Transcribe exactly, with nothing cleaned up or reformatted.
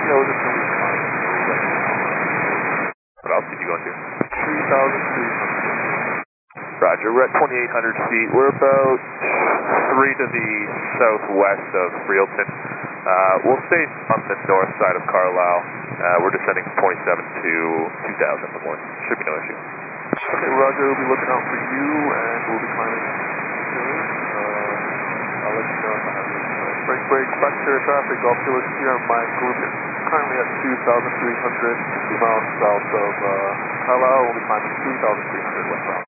Yeah, we're just going to be fine. What else did you go into? three thousand three hundred. Roger, we're at twenty-eight hundred feet. We're about three to the southwest of Freelton. Uh, we'll stay on the north side of Carlisle. Uh, we're descending from point seven to two thousand in the morning. Should be no issue. Okay, Roger, we'll be looking out for you, and we'll be climbing soon. Uh, I'll let you know if I have any uh, break break. Back to air traffic, Golf Kilo Sierra Mike Group is currently at two thousand three hundred, two miles south of uh, Carlisle. We'll be climbing two thousand three hundred westbound.